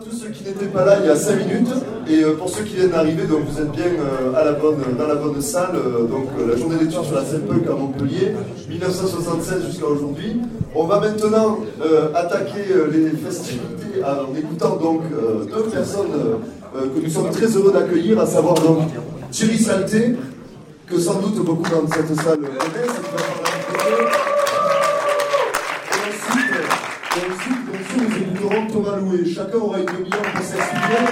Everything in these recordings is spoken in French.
tous ceux qui n'étaient pas là il y a 5 minutes. Et pour ceux qui viennent d'arriver, donc vous êtes bien dans la bonne salle. La journée d'études sur la scène punk à Montpellier, 1976 jusqu'à aujourd'hui. On va maintenant attaquer les festivités en écoutant donc deux personnes que nous sommes très heureux d'accueillir, à savoir donc Thierry Salté, que sans doute beaucoup dans cette salle connaissent. Et ensuite, bien sûr, nous écouterons Thomas Loué. Chacun aura une demi-heure pour s'exprimer.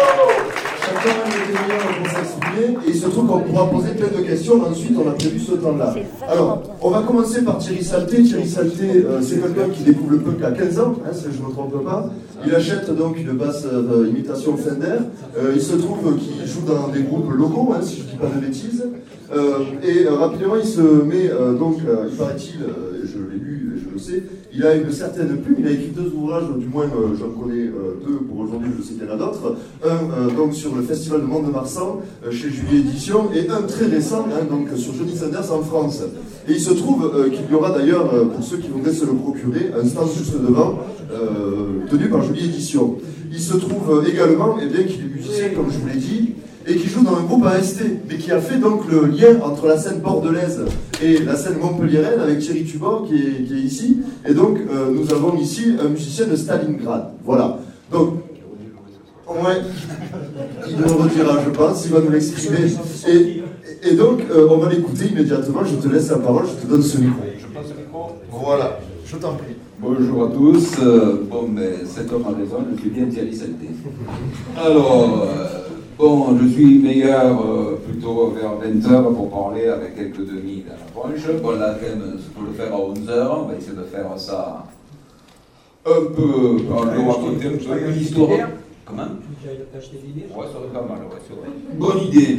Et il se trouve qu'on pourra poser plein de questions. Ensuite, on a prévu ce temps-là. Alors, on va commencer par Thierry Salté. Thierry Salté, c'est quelqu'un qui découvre le punk à 15 ans, si je ne me trompe pas. Il achète donc une basse imitation Fender. Il se trouve qu'il joue dans des groupes locaux, si je ne dis pas de bêtises. Et rapidement, il se met, il paraît-il, je l'ai lu, je le sais, il a une certaine plume, il a écrit 2 ouvrages, du moins j'en connais 2 pour aujourd'hui, je sais qu'il y en a d'autres. Un donc sur le festival de Mont-de-Marsan chez Julie Édition, et un très récent donc sur Johnny Sanders en France. Et il se trouve qu'il y aura d'ailleurs, pour ceux qui voudraient se le procurer, un stand juste devant, tenu par Julie Édition. Il se trouve également qu'il est musicien, comme je vous l'ai dit, et qui joue dans un groupe AST, mais qui a fait donc le lien entre la scène bordelaise et la scène montpelliéraine avec Thierry Tubor qui est ici. Et donc nous avons ici un musicien de Stalingrad. Voilà. Donc, ouais, il nous le redira, je pense, il va nous l'exprimer. Et donc, on va l'écouter immédiatement. Je te laisse la parole, je te donne ce micro. Je passe le micro. Voilà, je t'en prie. Bonjour à tous. Cet homme a raison, je suis bien Thierry Salté. Alors, je suis meilleur plutôt vers 20h pour parler avec quelques demi dans la branche. Bon, là, quand même, il faut le faire à 11h. On va essayer de faire ça un peu. Je vais raconter un peu l'histoire. Comment? Tu as acheté l'idée? Ouais, ça serait pas mal, ouais, c'est vrai. Bonne idée.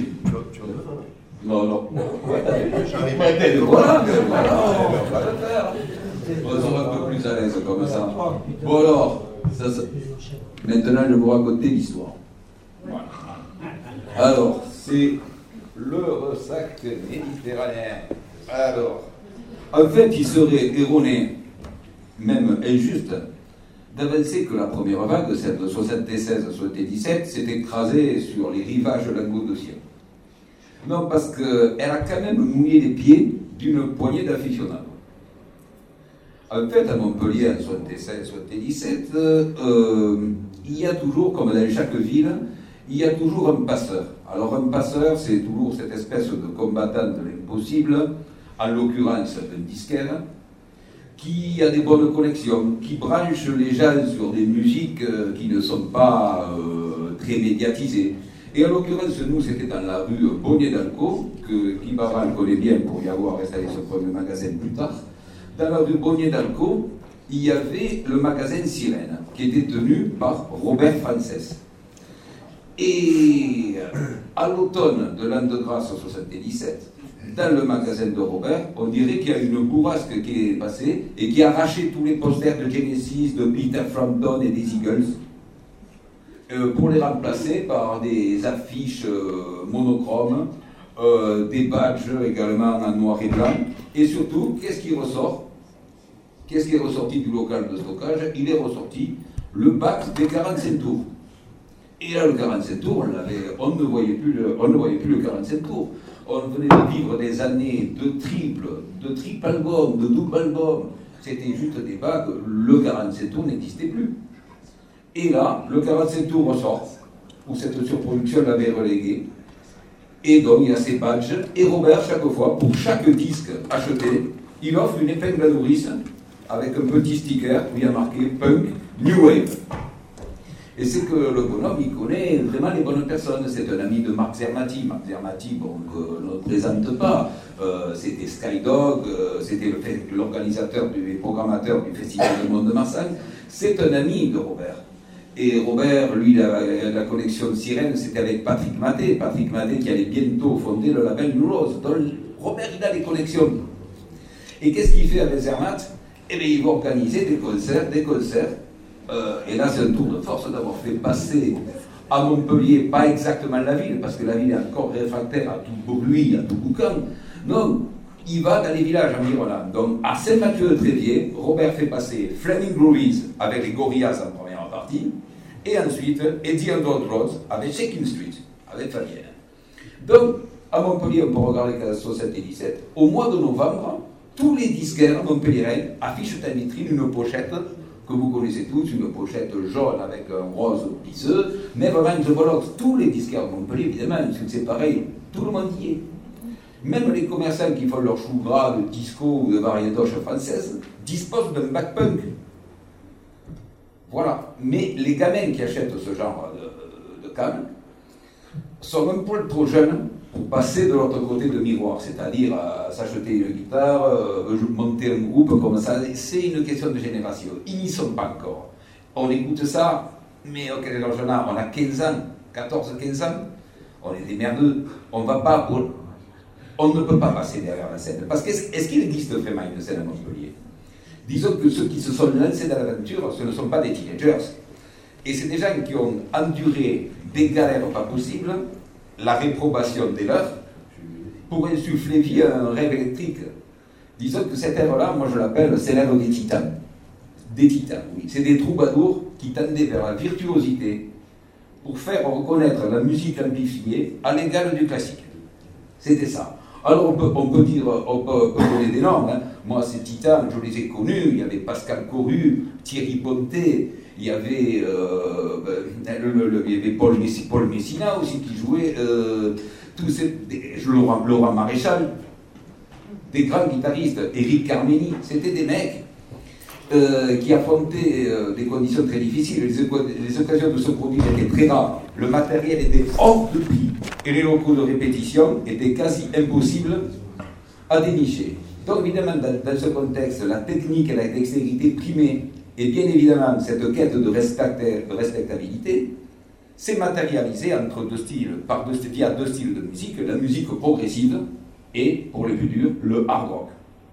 Non. Ouais, j'arrive pas à tête. Voilà, on va le faire. On sera un peu plus à l'aise comme ça. Bon alors, maintenant je vais vous raconter l'histoire. Voilà. Alors, c'est le ressac méditerranéen. Alors, en fait, il serait erroné, même injuste, d'avancer que la première vague, celle de 76-77, s'est écrasée sur les rivages languedociens. Non, parce qu'elle a quand même mouillé les pieds d'une poignée d'aficionados. En fait, à Montpellier, en 76-77, il y a toujours, comme dans chaque ville, il y a toujours un passeur. Alors un passeur, c'est toujours cette espèce de combattant de l'impossible, en l'occurrence un disquaire, qui a des bonnes connexions, qui branche les gens sur des musiques qui ne sont pas très médiatisées. Et en l'occurrence, nous, c'était dans la rue Bonnier-d'Alco, qui Baral connaît bien pour y avoir installé ce premier magasin plus tard. Dans la rue Bonnier-d'Alco, il y avait le magasin Sirène, qui était tenu par Robert Frances. Et à l'automne de l'an de grâce 77, dans le magasin de Robert, on dirait qu'il y a une bourrasque qui est passée et qui a arraché tous les posters de Genesis, de Peter Frampton et des Eagles, pour les remplacer par des affiches monochromes, des badges également en noir et blanc. Et surtout, qu'est-ce qui ressort? Qu'est-ce qui est ressorti du local de stockage? Il est ressorti le bac des 45 tours. Et là, le 45 tours, on ne voyait plus le 45 tours. On venait de vivre des années de triple album, de double album. C'était juste des bacs, le 45 tours n'existait plus. Et là, le 45 tours ressort, où cette surproduction l'avait relégué. Et donc, il y a ces badges. Et Robert, chaque fois, pour chaque disque acheté, il offre une épingle à nourrice avec un petit sticker où il y a marqué Punk New Wave. Et c'est que le bonhomme, il connaît vraiment les bonnes personnes. C'est un ami de Marc Zermati. Marc Zermati, bon, on ne le présente pas. C'était Skydog, c'était l'organisateur et programmateur du Festival de Mont-de-Marsan. C'est un ami de Robert. Et Robert, lui, la connexion Sirène, c'était avec Patrick Maté. Patrick Maté qui allait bientôt fonder le label New Rose. Donc Robert, il a des connexions. Et qu'est-ce qu'il fait avec Zermatt? Eh bien, il va organiser des concerts. Et là, c'est un tour de force d'avoir fait passer à Montpellier, pas exactement la ville, parce que la ville est encore réfractaire à tout bruit, à tout boucan. Non, il va dans les villages environnants. Donc, à Saint-Mathieu-de-Tréviers, Robert fait passer Flaming Groovies avec les Gorillaz en première partie, Et ensuite, Eddie and Old Roads avec Shaking Street, avec Fabienne. Donc, à Montpellier, on peut regarder 67 et 17. Au mois de novembre, tous les disquaires montpelliérains affichent en vitrine une pochette que vous connaissez tous, une pochette jaune avec un rose plisseux. Never mind the Bollocks, tous les disquaires de Montpellier, évidemment, c'est pareil, tout le monde y est. Même les commerçants qui font leur chou gras de disco ou de variétoche française disposent d'un bac punk. Voilà. Mais les gamins qui achètent ce genre de câble sont un peu trop jeunes pour passer de l'autre côté de miroir, c'est-à-dire s'acheter une guitare, monter un groupe comme ça. C'est une question de génération. Ils n'y sont pas encore. On écoute ça, mais quel âge on a? On a 15 ans, 14-15 ans. On est des merdeux. On ne peut pas passer derrière la scène. Parce qu'est-ce qu'il existe vraiment une scène à Montpellier? Disons que ceux qui se sont lancés dans l'aventure, ce ne sont pas des teenagers. Et c'est des gens qui ont enduré des galères pas possibles, la réprobation des leurs, pour insuffler vie à un rêve électrique. Disons que cette ère-là, moi je l'appelle, c'est l'ère des titans. Des titans, oui. C'est des troubadours qui tendaient vers la virtuosité pour faire reconnaître la musique amplifiée à l'égal du classique. C'était ça. Alors on peut donner des noms. Hein. Moi, ces titans, je les ai connus. Il y avait Pascal Coru, Thierry Pontet, il y avait, Paul Messina aussi qui jouait, Laurent Maréchal, des grands guitaristes, Éric Carmeni. C'était des mecs qui affrontaient des conditions très difficiles. Les occasions de se produire étaient très rares. Le matériel était hors de prix et les locaux de répétition étaient quasi impossibles à dénicher. Donc évidemment, dans ce contexte, la technique et la dextérité primaient, et bien évidemment, cette quête de respectabilité s'est matérialisée entre via deux styles de musique, la musique progressive et, pour les plus durs, le hard rock.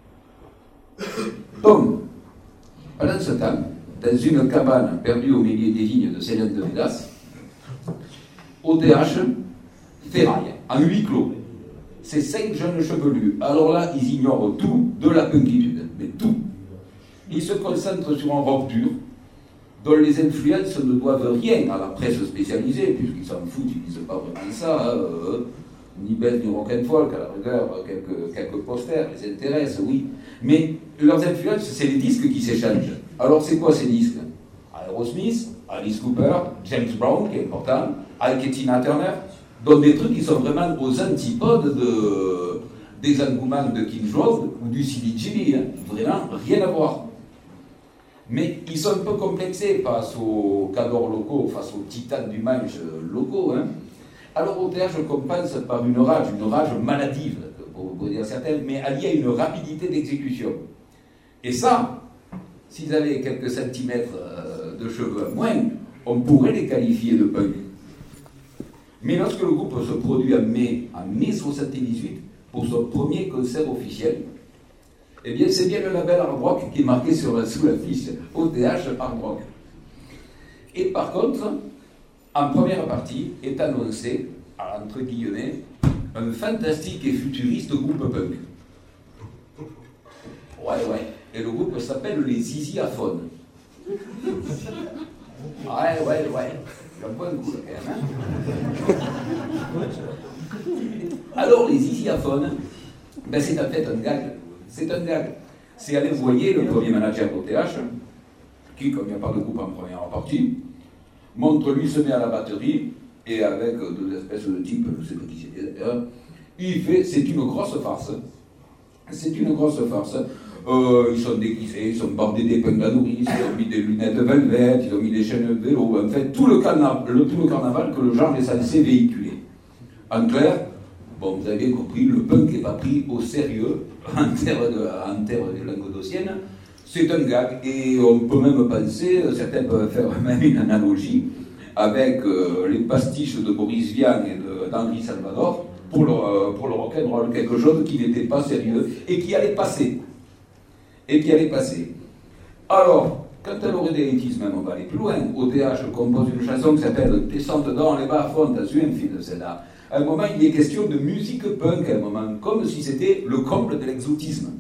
Donc, pendant ce temps, dans une cabane perdue au milieu des vignes de Célène de Védas, OTH ferraille, en huis clos. Ces 5 jeunes chevelus, alors là, ils ignorent tout de la punkitude, mais tout. Ils se concentrent sur un rock dur, dont les influences ne doivent rien à la presse spécialisée, puisqu'ils s'en foutent, ils ne disent pas vraiment ça, ni belle ni rock'n'folk, à la rigueur, quelques posters les intéressent, oui. Mais leurs influences, c'est les disques qui s'échangent. Alors c'est quoi ces disques? Aerosmith, Alice Cooper, James Brown, qui est important, Ike et Tina Turner, donc des trucs qui sont vraiment aux antipodes des engouements de King Jones ou du CBGB, hein. Vraiment rien à voir. Mais ils sont un peu complexés face aux cadors locaux, face aux titans du manche locaux. Hein. Alors OTH compense par une rage maladive, pour dire certaines, mais alliée à une rapidité d'exécution. Et ça, s'ils avaient quelques centimètres de cheveux moins, on pourrait les qualifier de punk. Mais lorsque le groupe se produit en mai 1978 pour son premier concert officiel, eh bien c'est bien le label Hard Rock qui est marqué sous l'affiche OTH Hard Rock. Et par contre, en première partie est annoncé, entre guillemets, un fantastique et futuriste groupe punk. Ouais. Et le groupe s'appelle les Zizi Aphones. Ouais. Il y a un bon coup, quand même. Alors, les Zizi Aphones, ben, c'est en fait un gag. C'est un gag. C'est aller voyer le premier manager OTH, qui, comme il n'y a pas de groupe en première partie, montre lui se met à la batterie, et avec deux espèces de types, je ne sais pas qui c'était d'ailleurs, il fait, c'est une grosse farce. C'est une grosse farce. Ils sont déguisés, ils sont bordés des punks à nourrice, ils ont mis des lunettes velvet, ils ont mis des chaînes de vélo, en fait, tout le carnaval que le genre est censé véhiculer. En clair, bon, vous avez compris, le punk n'est pas pris au sérieux en terre languedocienne. C'est un gag, et on peut même penser, certains peuvent faire même une analogie avec les pastiches de Boris Vian et d'Henri Salvador pour le rock'n'roll, quelque chose qui n'était pas sérieux et qui allait passer. Alors, quand elle aurait des hétismes, même on va aller plus loin. OTH compose une chanson qui s'appelle Descente dans les bas-fonds, t'as su un film de celle-là. À un moment, il est question de musique punk, à un moment, comme si c'était le comble de l'exotisme.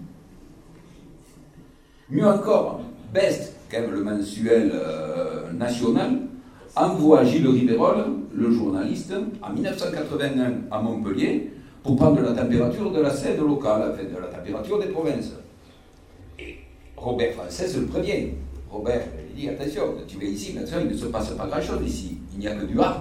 Mieux encore, Best, quand même le mensuel national, envoie Gilles Ribérol, le journaliste, en 1981 à Montpellier, pour prendre la température de la scène locale, enfin de la température des provinces. Et Robert Frances le prévient. Robert, il dit, attention, tu es ici, maintenant il ne se passe pas grand-chose ici, il n'y a que du hard.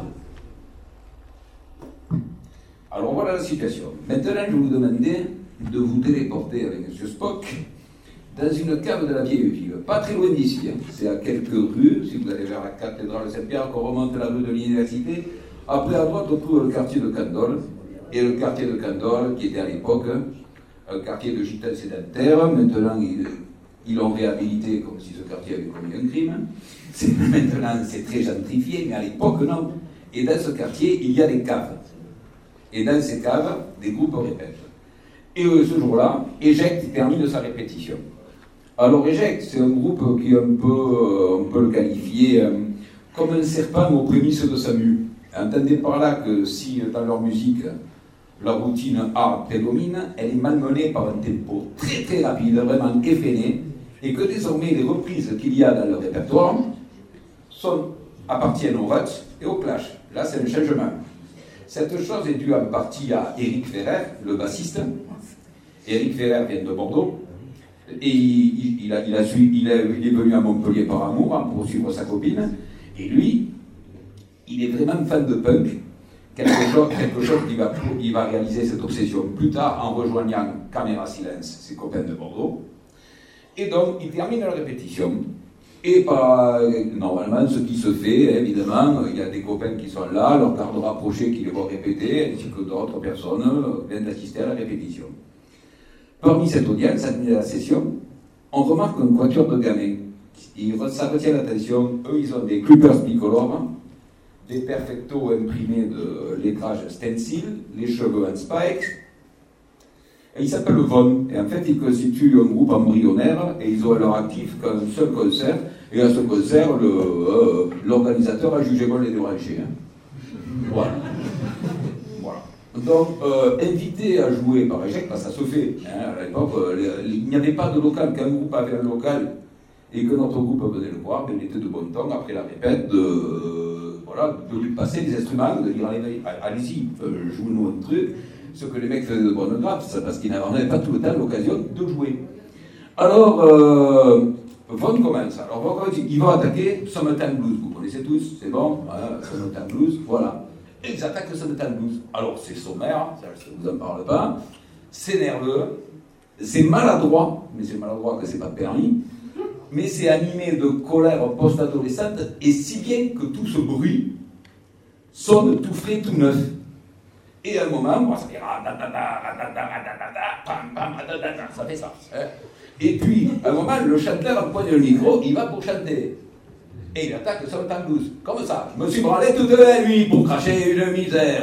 Alors voilà la situation. Maintenant, je vais vous demander de vous téléporter avec M. Spock dans une cave de la vieille ville, pas très loin d'ici, hein. C'est à quelques rues, si vous allez vers la cathédrale Saint-Pierre, qu'on remonte la rue de l'Université, après à droite on trouve le quartier de Candolle, et le quartier de Candolle, qui était à l'époque un quartier de gitans sédentaires, maintenant ils l'ont réhabilité comme si ce quartier avait commis un crime, maintenant c'est très gentrifié, mais à l'époque non, et dans ce quartier il y a des caves, et dans ces caves, des groupes répètent. Et ce jour-là, Eject termine sa répétition. Alors Eject, c'est un groupe qui est on peut le qualifier comme un serpent aux prémices de sa mue. Entendez par là que si dans leur musique, la routine A prédomine, elle est malmenée par un tempo très très rapide, vraiment effréné, et que désormais les reprises qu'il y a dans le répertoire appartiennent au ruts et au clash. Là, c'est un changement. Cette chose est due en partie à Éric Ferrer, le bassiste. Éric Ferrer vient de Bordeaux. Et il est venu à Montpellier par amour pour suivre sa copine. Et lui, il est vraiment fan de punk. Quelque chose qu'il va réaliser cette obsession plus tard en rejoignant Caméra Silence, ses copains de Bordeaux. Et donc, il termine la répétition. Et normalement, ce qui se fait, évidemment, il y a des copains qui sont là, leur garde rapproché qui les voient répéter, ainsi que d'autres personnes viennent assister à la répétition. Parmi cette audience, à la session, on remarque un quatuor de gamins. Ça retient l'attention. Eux, ils ont des Clippers bicolores, des perfectos imprimés de lettrage stencil, les cheveux en spikes. Et ils s'appellent Von. Et en fait, ils constituent un groupe embryonnaire et ils ont à leur actif qu'un seul concert. Et à ce concert, l'organisateur a jugé bon les déranger. Voilà. Donc, invité à jouer par Eject, parce que ça se fait. Hein, à l'époque, il n'y avait pas de local. Quand un groupe avait un local et que notre groupe venait le voir, il était de bon temps, après la répète, de lui passer des instruments, de dire allez-y, joue-nous un truc. Ce que les mecs faisaient de bonne grâce, c'est parce qu'ils n'avaient pas tout le temps l'occasion de jouer. Alors, Von commence. Alors, Von, ils vont attaquer Summertime Blues. Vous connaissez tous, c'est bon, voilà, Summertime Blues, voilà. Et ils attaquent le Summertime Blues. Alors, c'est sommaire, ça ne vous en parle pas, c'est nerveux, c'est maladroit, mais c'est maladroit que c'est pas permis, mais c'est animé de colère post-adolescente, et si bien que tout ce bruit sonne tout frais, tout neuf. Et à un moment, ça fait ça fait ça. Et puis, à un moment, le chanteur empoigne le micro, il va pour chanter. Et il attaque le Summertime Blues. Comme ça. Je me suis branlé toute la nuit pour cracher une misère.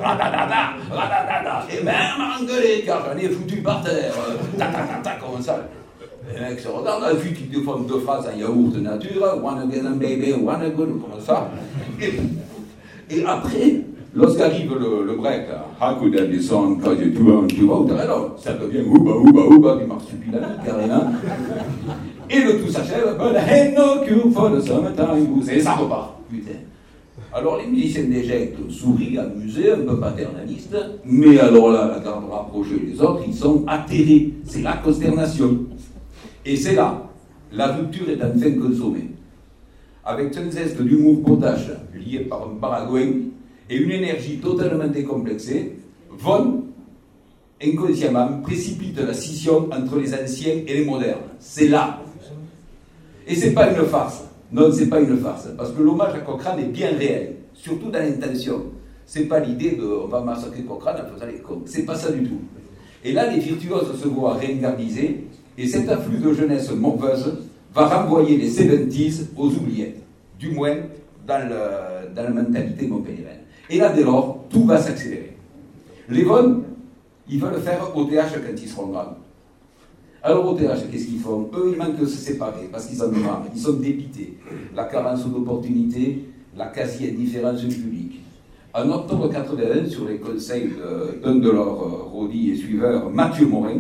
Et même engueulé car j'en ai foutu par terre. Comme ça. Les mecs se regardent, ensuite ils défendent deux phrases en yaourt nature. Wanna get them baby, wanna go, comme ça. Et après, lorsqu'arrive le break, how could I be song, cause you too out, alors ça devient ouba, du marsupilami carrément. Et le tout s'achève, but I ain't no cure for the summertime blues. Et ça repart, putain. Alors les musiciens d'Eject sourient, amusés, un peu paternalistes, mais alors là, la garde rapprochée les autres, ils sont atterrés. C'est la consternation. Et c'est là, la rupture est enfin consommée. Avec un zeste d'humour potache, lié par un baragouin, et une énergie totalement décomplexée, Von, inconsciemment, précipite la scission entre les anciens et les modernes. C'est là. Et c'est pas une farce. Non, c'est pas une farce. Parce que l'hommage à Cochrane est bien réel. Surtout dans l'intention. C'est pas l'idée de on va massacrer Cochrane en faisant les cons. C'est pas ça du tout. Et là, les virtuoses se voient ringardiser, et cet afflux de jeunesse morveuse va renvoyer les 70s aux oubliettes. Du moins, dans la mentalité montpelliéraine. Et là, dès lors, tout va s'accélérer. Les Von, ils veulent faire au TH quand ils seront grands. Alors au TH, qu'est-ce qu'ils font? Eux, ils manquent de se séparer parce qu'ils en ont marre. Ils sont dépités. La carence d'opportunité, la quasi-indifférence du public. En octobre 81, sur les conseils d'un de leurs rodis et suiveurs, Mathieu Morin,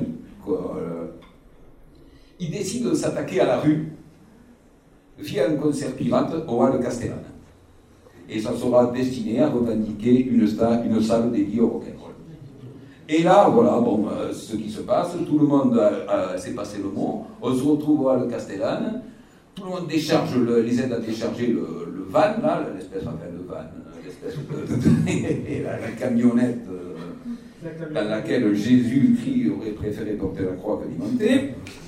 ils décident de s'attaquer à la rue via un concert pirate au Hall de Castellane. Et ça sera destiné à revendiquer une salle dédiée au rock'n'roll. Et là, voilà, bon, ce qui se passe, tout le monde s'est passé le mot, on se retrouve à Le Castellane, tout le monde décharge, les aide à décharger le van, là, l'espèce, enfin le van, l'espèce de la camionnette dans laquelle Jésus-Christ aurait préféré porter la croix que d'y monter.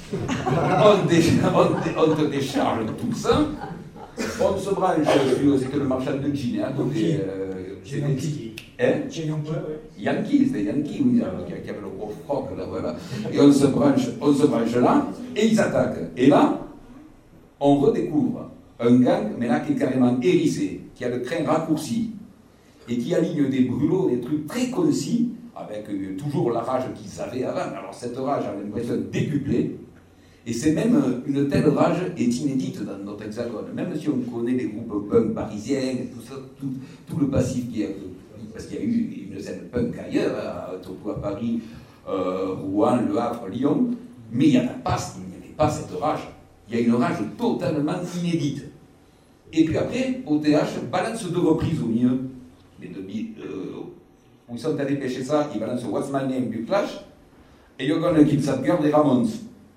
On te décharge tout ça, on se branche, c'était le marchand de gin, hein, c'est Yankee. Yankee, c'était Yankee, oui, qui avait le gros froc, là, voilà. Et on se branche là, et ils attaquent. Et là, on redécouvre un gang, mais là qui est carrément hérissé, qui a le crin raccourci, et qui aligne des brûlots, des trucs très concis, avec toujours la rage qu'ils avaient avant. Alors cette rage a l'impression décuplée, et c'est même une telle rage est inédite dans notre hexagone. Même si on connaît les groupes punk parisiens, tout ça, tout le passif qui est, parce qu'il y a eu une scène punk ailleurs, surtout à Paris, Rouen, Le Havre, Lyon, mais il n'y avait pas cette rage. Il y a une rage totalement inédite. Et puis après, OTH balance deux reprises au milieu. Où ils sont allés pêcher ça, ils balancent What's My Name du Clash et You're Gonna Kill That Girl des Ramones.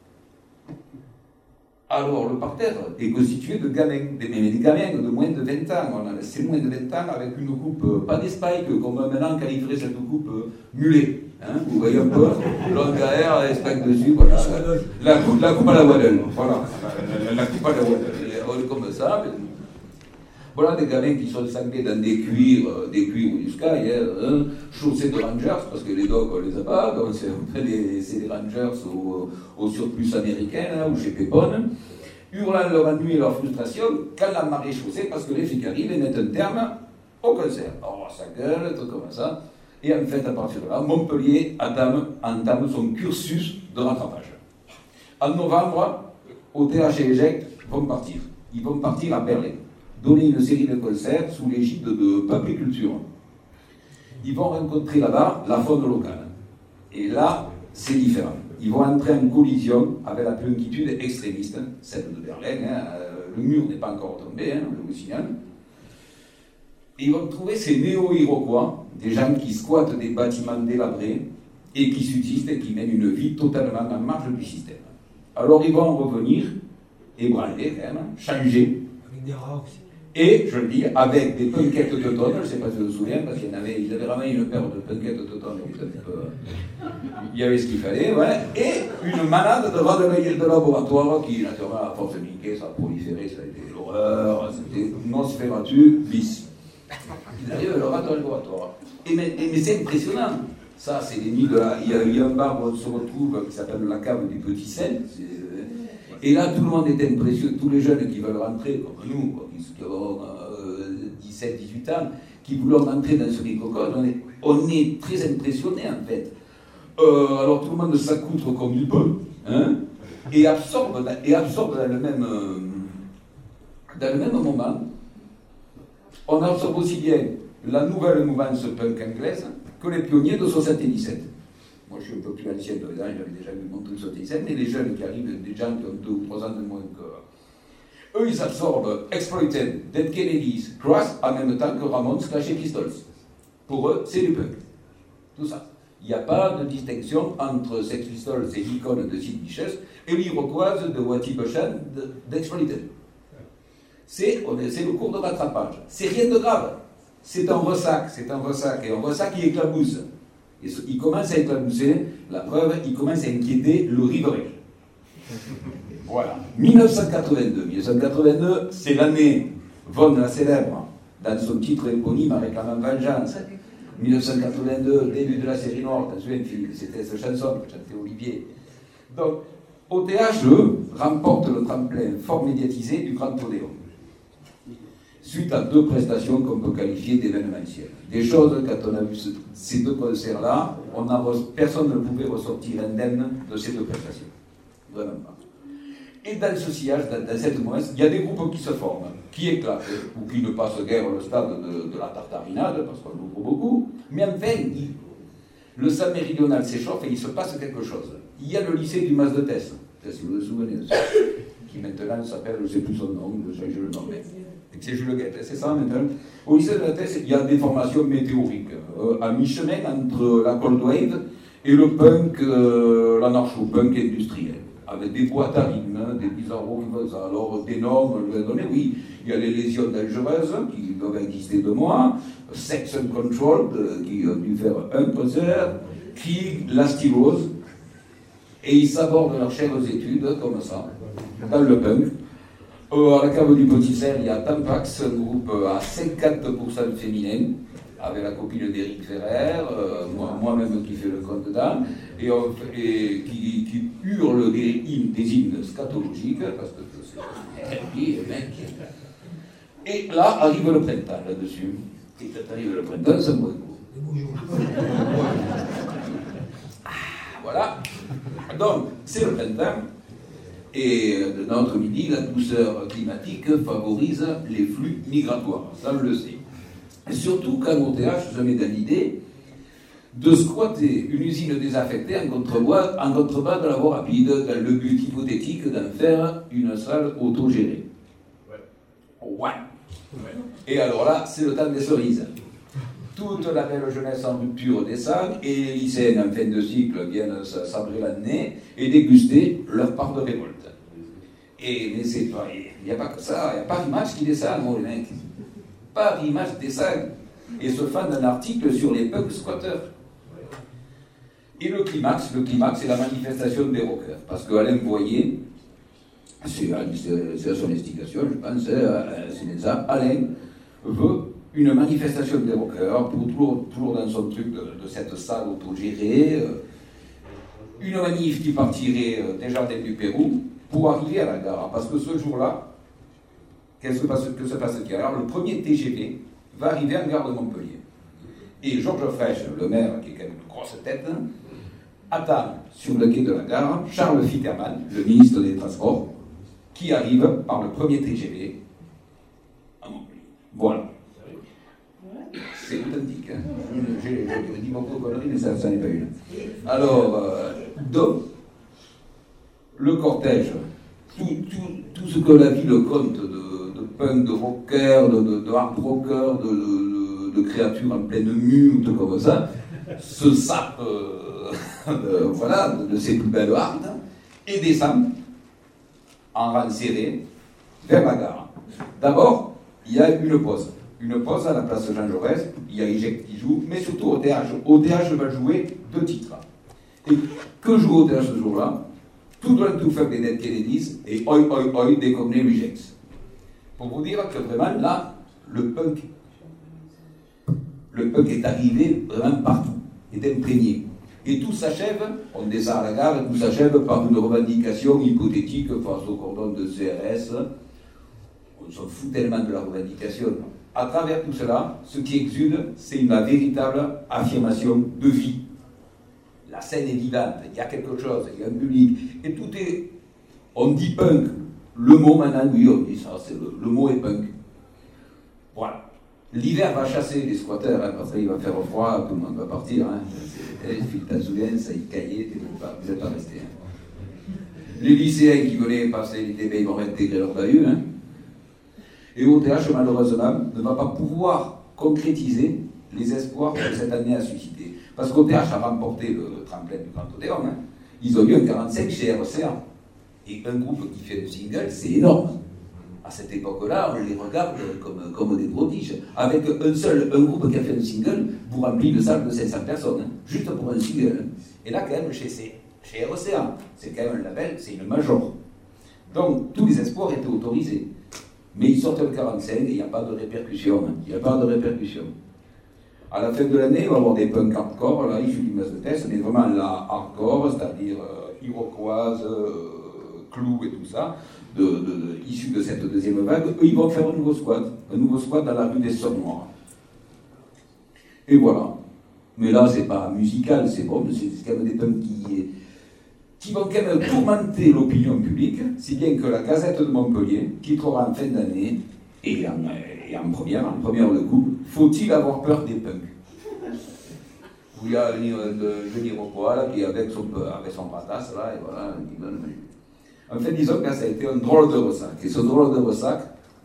Alors le parterre est constitué de gamins, mais des gamins de moins de 20 ans. C'est moins de 20 ans avec une coupe, pas des spikes, comme maintenant qualifierait cette coupe mulet. Hein, vous voyez un peu, longue air, les spikes dessus, voilà. La coupe à la Waddle, voilà. La coupe à la Waddle, comme ça. Voilà des gamins qui sont sanglés dans des cuirs ou du sky, hein, chaussés de Rangers, parce que les dogs on les a pas, donc c'est des Rangers au surplus américain, hein, ou chez Pépone, hurlant leur ennui et leur frustration quand la marée chaussée, parce que les flics arrivent et mettent un terme au concert. Alors ça gueule, tout comme ça, et en fait à partir de là, Montpellier entame son cursus de rattrapage. En novembre, OTH et Eject vont partir. Ils vont partir à Berlin, donner une série de concerts sous l'égide de Peuple et Culture. Ils vont rencontrer là-bas la faune locale. Et là, c'est différent. Ils vont entrer en collision avec la punquitude extrémiste, celle de Berlin. Hein. Le mur n'est pas encore tombé, hein, je vous signale. Et ils vont trouver ces néo-iroquois, des gens qui squattent des bâtiments délabrés et qui subsistent et qui mènent une vie totalement en marge du système. Alors ils vont revenir, ébranler quand même, changer. Avec des rats aussi. Et, je le dis, avec des punkettes de tonnes, je ne sais pas si vous vous souvenez, parce qu'ils avaient ramené une paire de punkettes de tonnes, il y avait ce qu'il fallait, ouais, et une manade de rats de laboratoire qui, naturellement, à force de niquer, ça a proliféré, ça a été l'horreur, c'était Nosferatu bis. Ils arrivent le rat de laboratoire. Mais c'est impressionnant. Ça, c'est les nids de la... Il y a un bar où on se retrouve qui s'appelle la cave du Petit Seine. Et là, tout le monde est impressionné, tous les jeunes qui veulent rentrer, comme nous, quoi, qui ont 17, 18 ans, qui voulons rentrer dans ce microcosme, on est très impressionnés en fait. Alors tout le monde s'accoutre comme il peut, hein, et absorbe dans le même moment. On absorbe aussi bien la nouvelle mouvance punk anglaise que les pionniers de 77. Moi, je suis un peu plus ancien dedans, j'avais déjà vu mon truc 77, mais les jeunes qui arrivent, des gens qui ont 2 ou 3 ans de moins que... Eux, ils absorbent Exploited, Dead Kennedys, Crass, en même temps que Ramones, Clash et Pistols. Pour eux, c'est du punk. Tout ça. Il n'y a pas de distinction entre Sex Pistols et l'icône de Sid Vicious et l'Iroquoise de Wattie Buchan d'Exploited. C'est le cours de rattrapage. C'est rien de grave. C'est un ressac, et un ressac qui éclabousse. Et il commence à éclabousser, la preuve, il commence à inquiéter le riverain. Voilà. 1982, c'est l'année, Von la célèbre, dans son titre éponyme avec la même vengeance. 1982, début de la série noire, t'as souviens, c'était cette chanson que chantait Olivier. Donc, OTH, remporte le tremplin fort médiatisé du Grand Odéon, suite à 2 prestations qu'on peut qualifier d'événementielles. Des choses, quand on a vu ces 2 concerts-là, personne ne pouvait ressortir indemne de ces 2 prestations. Vraiment pas. Et dans ce sillage, dans cette mouesse, il y a des groupes qui se forment, qui éclatent, ou qui ne passent guère le stade de la tartarinade, parce qu'on ouvre beaucoup, mais enfin, le Sam méridional s'échauffe et il se passe quelque chose. Il y a le lycée du Mas de Tess, si vous vous souvenez de ça, qui maintenant s'appelle, je ne sais plus son nom, je le nomme, C'est Jules Guette, c'est ça maintenant. Au lycée de la Thèse, il y a des formations météoriques, à mi-chemin entre la cold wave et le punk, l'anarcho-punk industriel, avec des boîtes à rythme, des bizarros qui font ça. Alors, des normes, je vais donner, oui, il y a les lésions dangereuses qui doivent exister de moi, Sex Uncontrolled, qui ont dû faire un concert, qui, la stylose, et ils s'abordent leurs chères études, comme ça, dans le punk. À la cave du Petit Cerf, il y a Tampax, un groupe à 54% féminin, avec la copine d'Éric Ferrer, moi-même qui fais le compte dedans, et qui hurle des hymnes scatologiques, parce que c'est happy, mec. Et là arrive le printemps là-dessus. Et quand arrive le printemps, c'est moi. Voilà. Donc, c'est le printemps. Et de notre midi, la douceur climatique favorise les flux migratoires. Ça, on le sait. Et surtout quand au TH se met dans l'idée de squatter une usine désaffectée en contrebas de la voie rapide, dans le but hypothétique d'en faire une salle autogérée. Ouais. Et alors là, c'est le temps des cerises. Toute la belle jeunesse en rupture descend et les lycéennes en fin de cycle viennent sabrer l'année et déguster leur part de révolte. Mais c'est pas, il n'y a pas que ça, il n'y a pas Image qui descend, mon mec. Pas Image descend et se fend d'un article sur les punks squatteurs. Et le climax, c'est la manifestation des rockers. Parce qu'Alain Boyer, c'est à son instigation, je pense, c'est ça, Alain veut une manifestation des rockers, pour toujours dans son truc de cette salle autogérée, une manif qui partirait des jardins du Pérou pour arriver à la gare. Parce que ce jour-là, que se passe-t-il? Alors, le premier TGV va arriver en gare de Montpellier. Et Georges Frêche, le maire, qui est quand même une grosse tête, attend sur le quai de la gare Charles Fitterman, le ministre des Transports, qui arrive par le premier TGV à Montpellier. Voilà. C'est authentique. Hein. J'ai dit beaucoup de conneries, mais ça n'est pas une. Alors, donc, le cortège, tout ce que la ville compte de punk, de rocker, de hard rocker, de créatures en pleine mue, tout comme ça, se sape voilà, de ses plus belles hardes et descend en rang serré vers la gare. D'abord, il y a une pause. Une pause à la place Jean Jaurès, il y a Eject qui joue, mais surtout au TH. Au TH va jouer 2 titres. Et que joue au TH ce jour-là? Tout Don't To Fuck des Dead Kennedys et Oi Oi Oi des Cockney Rejects. Pour vous dire que vraiment, là, le punk est arrivé vraiment partout, est imprégné. Et tout s'achève, on descend à la gare, et tout s'achève par une revendication hypothétique face au cordon de CRS. On s'en fout tellement de la revendication. À travers tout cela, ce qui exude, c'est une véritable affirmation de vie. La scène est vivante, il y a quelque chose, il y a un public. Et tout est... On dit punk. Le mot maintenant, oui, on dit ça, le mot est punk. Voilà. L'hiver va chasser les squatteurs, hein, parce qu'il va faire froid, tout le monde va partir. Hein. Filtazoulen, Saïd Kaye, vous n'êtes pas restés. Hein. Les lycéens qui venaient passer l'été, ils vont réintégrer leur bahut. Hein. Et OTH, malheureusement, ne va pas pouvoir concrétiser les espoirs que cette année a suscité. Parce qu'OTH a remporté le tremplin du Grand Odéon. Hein. Ils ont eu un 45 chez RCA. Et un groupe qui fait le single, c'est énorme. À cette époque-là, on les regarde comme des prodiges. Avec un groupe qui a fait un single, vous remplit une salle de 500 personnes, hein, juste pour un single. Et là, quand même, chez RCA, c'est quand même un label, c'est une major. Donc, tous les espoirs étaient autorisés. Mais ils sortent le 45 et il n'y a pas de répercussion. Hein. Il n'y a pas de répercussion. À la fin de l'année, il va y avoir des punks hardcore, là, issus du Mas de Test, mais vraiment la hardcore, c'est-à-dire Iroquoise, Clou et tout ça, issus de cette deuxième vague. Eux, ils vont faire un nouveau squat dans la rue des Sommes Noirs. Et voilà. Mais là, c'est pas musical, c'est bon, c'est quand même des punks qui vont quand même tourmenter l'opinion publique, si bien que la Gazette de Montpellier titrera en fin d'année, et en première de coup, faut-il avoir peur des punks? Où il y a le Iroquois là, qui est avec son patas, là, et voilà, qui donne. En fait, disons que ça a été un drôle de ressac. Et ce drôle de ressac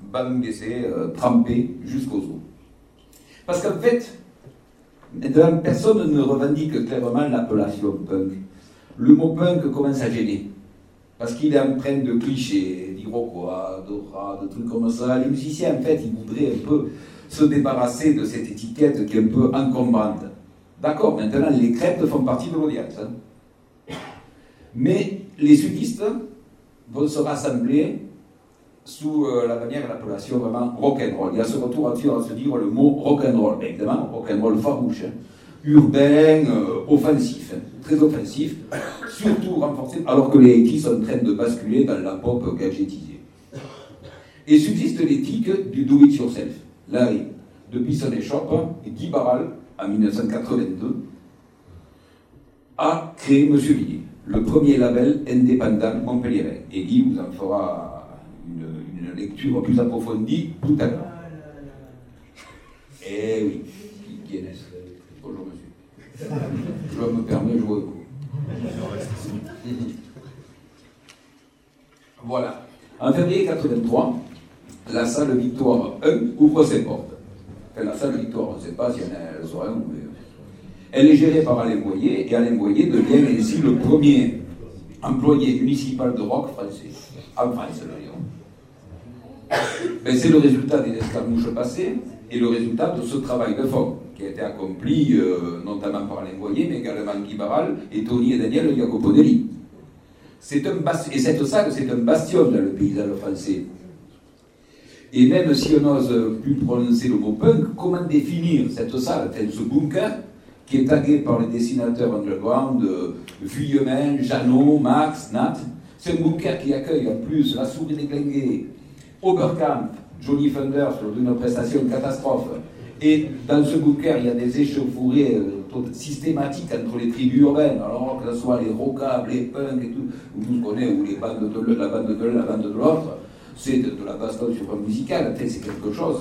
va nous laisser tremper jusqu'aux os. Parce qu'en fait, personne ne revendique clairement l'appellation punk. Le mot punk commence à gêner. Parce qu'il est empreint de clichés, d'Iroquois, de rats, de trucs comme ça. Les musiciens, en fait, ils voudraient un peu se débarrasser de cette étiquette qui est un peu encombrante. D'accord, maintenant, les crêpes font partie de l'audience. Hein. Mais les sudistes vont se rassembler sous la bannière et l'appellation vraiment rock'n'roll. Il y a ce retour à se dire le mot rock'n'roll. Évidemment, rock'n'roll farouche, hein. Urbain, offensif, hein. Très offensif, surtout renforcé, alors que les 80s sont en train de basculer dans la pop gadgetisée. Et subsiste l'éthique du do-it-yourself. Là, depuis son échoppe, Guy Barral, en 1982, a créé Monsieur Vinyle, le premier label indépendant montpelliérain. Et Guy vous en fera une lecture plus approfondie tout à l'heure. Eh oui, Guy Guinness. Bonjour monsieur. Je me permets de jouer au coup. Voilà. En février 83, la salle Victoire 1 ouvre ses portes. Enfin, la salle Victoire, on ne sait pas si elle sera ouverte. Elle est gérée par Alain Boyer, et Alain Boyer devient ainsi le premier employé municipal de rock français. En France, d'ailleurs. Ben, c'est le résultat des escarmouches passées et le résultat de ce travail de fond qui a été accompli notamment par Alain Boyer, mais également Guy Barral et Tony et Daniel Jacoponelli. Et cette salle, c'est un bastion dans le paysage français. Et même si on n'ose plus prononcer le mot punk, comment définir cette salle, ce bunker qui est tagué par les dessinateurs underground, Vuillemin, Jeannot, Max, Nat. C'est un bunker qui accueille en plus La Souris Déglinguée, Oberkamp, Johnny Thunder sur une prestation catastrophe. Et dans ce bunker, il y a des échauffourées systématiques entre les tribus urbaines, alors que ce soit les rockables, les punks et tout, où tout se connaît, ou les bandes de la bande de l'un, la bande de l'autre, c'est de la baston musicale. En fait, c'est quelque chose,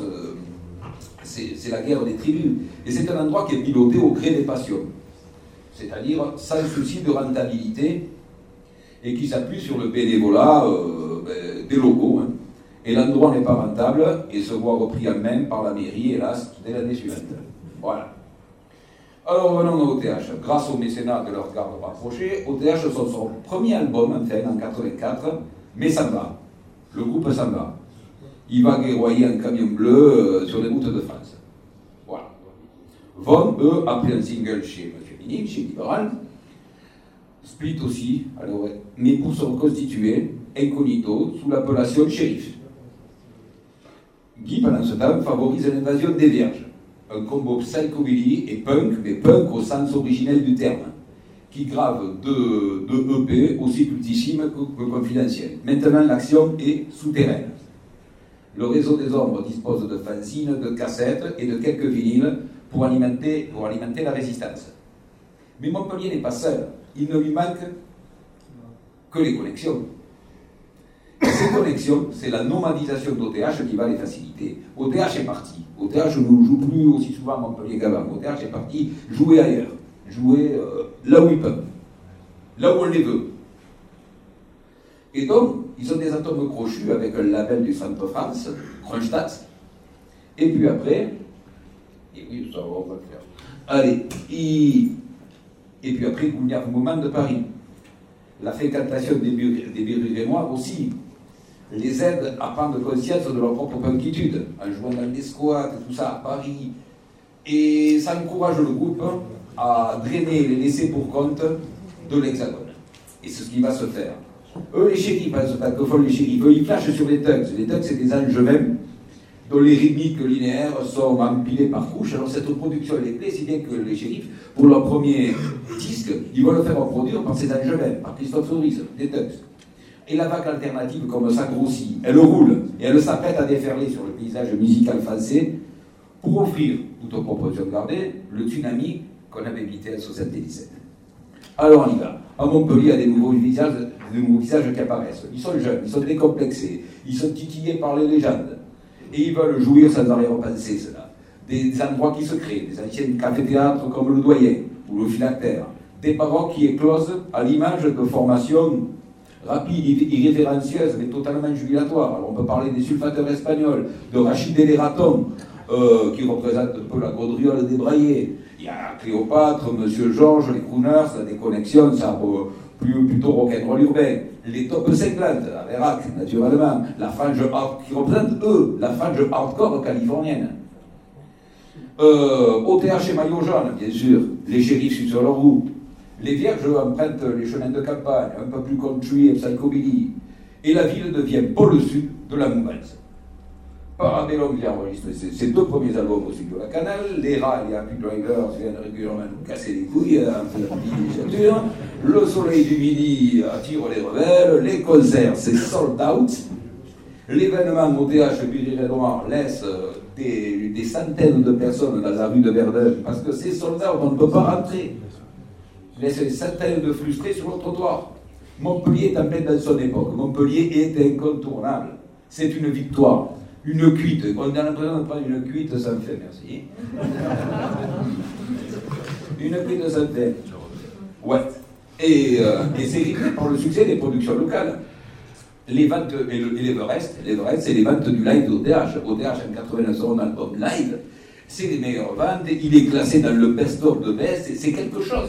c'est la guerre des tribus. Et c'est un endroit qui est piloté au gré des passions, c'est-à-dire sans souci de rentabilité, et qui s'appuie sur le bénévolat des locaux. Hein. Et l'endroit n'est pas rentable et se voit repris en main par la mairie, hélas, dès l'année suivante. Voilà. Alors revenons au OTH. Grâce au mécénat de leur garde rapprochée, OTH sort son premier album, enfin, en 84, mais ça va. Le groupe s'en va. Il va guerroyer un camion bleu sur les routes de France. Voilà. Von, eux, après un single chez M. Vinyle, chez Liberal, split aussi, alors, mais pour se reconstituer, incognito, sous l'appellation Shérif. Guy, pendant ce temps, favorise l'invasion des Vierges, un combo psychobilly et punk, mais punk au sens originel du terme, qui grave deux EP aussi cultissimes que confidentiels. Maintenant, l'action est souterraine. Le réseau des ombres dispose de fanzines, de cassettes et de quelques vinyles pour alimenter la résistance. Mais Montpellier n'est pas seul. Il ne lui manque que les connexions. Et ces connexions, c'est la nomadisation d'OTH qui va les faciliter. OTH est parti. OTH ne joue plus aussi souvent à Montpellier qu'avant. OTH est parti jouer ailleurs. Jouer là où ils peuvent. Là où on les veut. Et donc, ils ont des atomes crochus avec un label du Centre France, Kronstadt. Et puis après, et oui, ça on va le faire. Allez, et puis après, il y a un moment de Paris. La fréquentation des Birurés noirs aussi les aide à prendre conscience de leur propre punkitude, en jouant dans des squats, tout ça, à Paris. Et ça encourage le groupe à drainer et les laisser pour compte de l'Hexagone. Et c'est ce qui va se faire. Eux, les shérifs, que font les shérifs, eux, ils flashent sur les thugs. Les thugs, c'est des angevins dont les rythmiques linéaires sont empilées par couches. Alors cette production, elle est plaît, si bien que les shérifs, pour leur premier disque, ils vont le faire reproduire par ces angevins, par Christophe Soris, des thugs. Et la vague alternative, comme ça grossit, elle roule, et elle s'apprête à déferler sur le paysage musical français pour offrir, tout en proportion gardée, le tsunami qu'on avait évité en 77. Alors on y va. À Montpellier, il y a des nouveaux visages qui apparaissent. Ils sont jeunes, ils sont décomplexés, ils sont titillés par les légendes. Et ils veulent jouir sans arrière-pensée, cela. Des endroits qui se créent, des anciens cafés-théâtres comme le Doyen ou le Philactère. Des paroles qui éclosent à l'image de formations rapide, irrévérencieuse, mais totalement jubilatoire. Alors on peut parler des sulfateurs espagnols, de Rachid El Eraton, qui représente un peu la gaudriole débraillée. Il y a Cléopâtre, Monsieur Georges, les crooners, la déconnexion, ça plutôt rock'n'roll urbain. Les top 50, la Vérac, naturellement, la frange qui représente, eux, la frange hardcore californienne. OTH et maillot jaune, bien sûr, les shérifs sur leur roue. Les vierges empruntent les chemins de campagne, un peu plus country et psychobilly. Et la ville devient pôle sud de la mouvance. Parabellum qui enregistre ses 2 premiers albums au studio La Canal. Les rats et les Happy Drivers viennent régulièrement nous casser les couilles en faisant des villégiatures. Le soleil du midi attire les rebelles. Les concerts, c'est sold out. L'événement OTH Viry Noir laisse des centaines de personnes dans la rue de Verdun parce que ces soldats, on ne peut pas rentrer. Laisse des centaines de frustrés sur le trottoir. Montpellier est en plein dans son époque. Montpellier est incontournable. C'est une victoire. Une cuite. On a l'impression de prendre une cuite sans fait, merci. Une cuite sans fait. Ouais. Et c'est rythmé par le succès des productions locales. Les ventes, et l'Everest, c'est les ventes du live d'OTH. OTH en 89 son album live, c'est les meilleures ventes, il est classé dans le best-of de best, c'est quelque chose.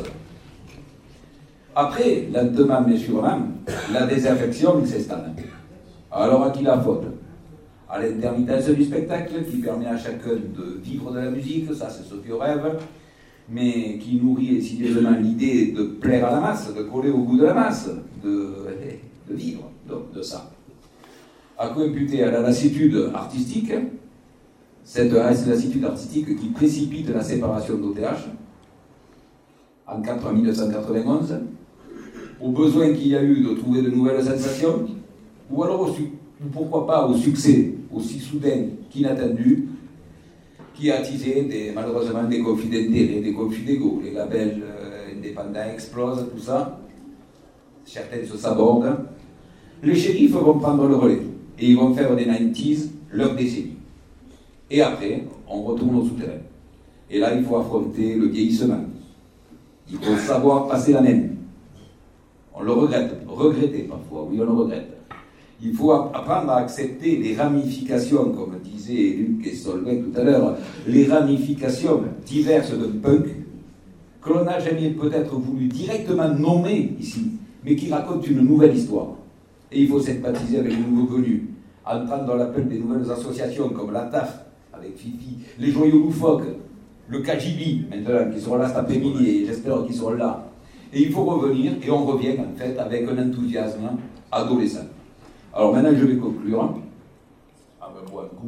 Après, lentement mais sûrement, la désaffection s'installe. Alors à qui la faute? À l'intermittence du spectacle, qui permet à chacun de vivre de la musique, ça c'est ce vieux rêve, mais qui nourrit insidieusement l'idée de plaire à la masse, de coller au goût de la masse, de vivre de ça. À quoi imputer? À la lassitude artistique, cette lassitude artistique qui précipite la séparation d'OTH en 1991, au besoin qu'il y a eu de trouver de nouvelles sensations, ou alors pourquoi pas au succès aussi soudain qu'inattendu, qui a attisé malheureusement des conflits d'intérêts, des conflits d'ego. Les labels indépendants explosent, tout ça. Certains se sabordent. Les shérifs vont prendre le relais et ils vont faire des 90s leur décennie. Et après, on retourne au souterrain. Et là, il faut affronter le vieillissement. Il faut savoir passer la main. On le regrette, regretter parfois, oui, on le regrette. Il faut apprendre à accepter les ramifications, comme disait Luc et Solveig tout à l'heure, les ramifications diverses d'un punk que l'on n'a jamais peut-être voulu directement nommer ici, mais qui racontent une nouvelle histoire. Et il faut sympathiser avec les nouveaux venus, entrant dans l'appel des nouvelles associations comme la TAF, avec Fifi, les Joyeux Loufoques, le KGB, maintenant, qui seront là cet après-midi, et j'espère qu'ils seront là. Et il faut revenir, et on revient en fait avec un enthousiasme adolescent. Alors maintenant je vais conclure. Ah ben moi, un coup,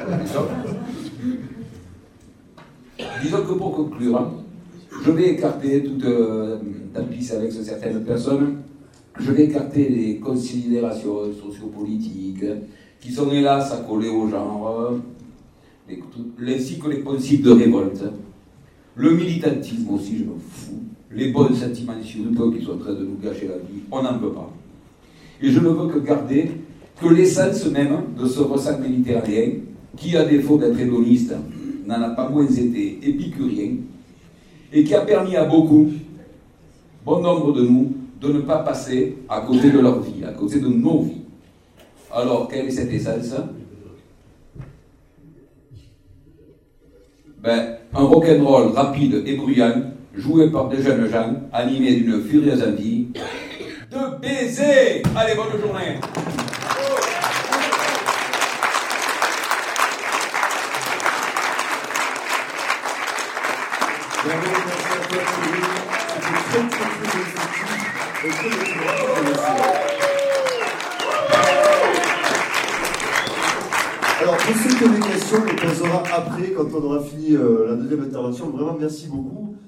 disons que pour conclure, je vais écarter toute tapisse avec certaines personnes. Je vais écarter les considérations sociopolitiques qui sont hélas à coller au genre, ainsi que les principes de révolte. Le militantisme aussi, je m'en fous. Les bons sentiments surtout qui sont en train de nous gâcher la vie, on n'en veut pas. Et je ne veux que garder que l'essence même de ce ressent méditerranéen, qui, à défaut d'être hédoniste, n'en a pas moins été épicurien, et qui a permis à beaucoup, bon nombre de nous, de ne pas passer à côté de leur vie, à côté de nos vies. Alors, quelle est cette essence? Un rock'n'roll rapide et bruyant, joué par des jeunes gens, animés d'une furieuse envie de baiser. Allez, bonne journée. Alors, pour ceux qui ont des questions, on les posera après, quand on aura fini la deuxième intervention. Vraiment, merci beaucoup.